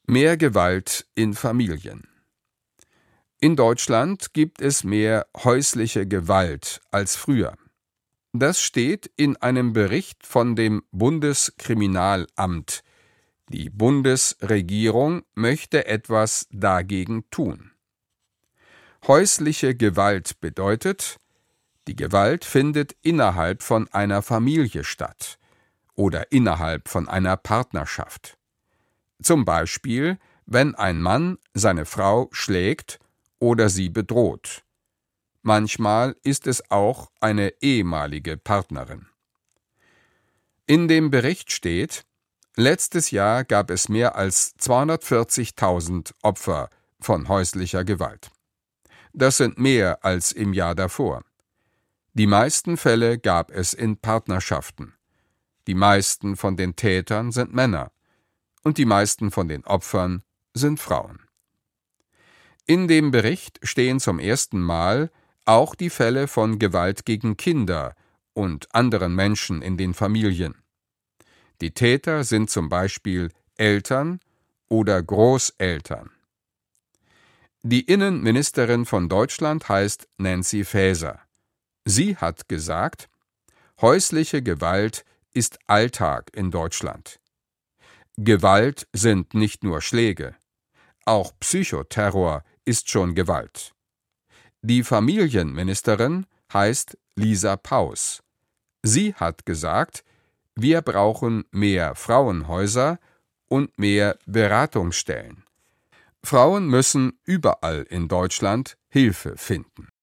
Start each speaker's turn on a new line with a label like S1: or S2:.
S1: Mehr Gewalt in Familien. In Deutschland gibt es mehr häusliche Gewalt als früher. Das steht in einem Bericht von dem Bundeskriminalamt. Die Bundesregierung möchte etwas dagegen tun. Häusliche Gewalt bedeutet, die Gewalt findet innerhalb von einer Familie statt oder innerhalb von einer Partnerschaft. Zum Beispiel, wenn ein Mann seine Frau schlägt oder sie bedroht. Manchmal ist es auch eine ehemalige Partnerin. In dem Bericht steht, letztes Jahr gab es mehr als 240.000 Opfer von häuslicher Gewalt. Das sind mehr als im Jahr davor. Die meisten Fälle gab es in Partnerschaften. Die meisten von den Tätern sind Männer und die meisten von den Opfern sind Frauen. In dem Bericht stehen zum ersten Mal auch die Fälle von Gewalt gegen Kinder und anderen Menschen in den Familien. Die Täter sind zum Beispiel Eltern oder Großeltern. Die Innenministerin von Deutschland heißt Nancy Faeser. Sie hat gesagt, häusliche Gewalt ist Alltag in Deutschland. Gewalt sind nicht nur Schläge. Auch Psychoterror ist schon Gewalt. Die Familienministerin heißt Lisa Paus. Sie hat gesagt, wir brauchen mehr Frauenhäuser und mehr Beratungsstellen. Frauen müssen überall in Deutschland Hilfe finden.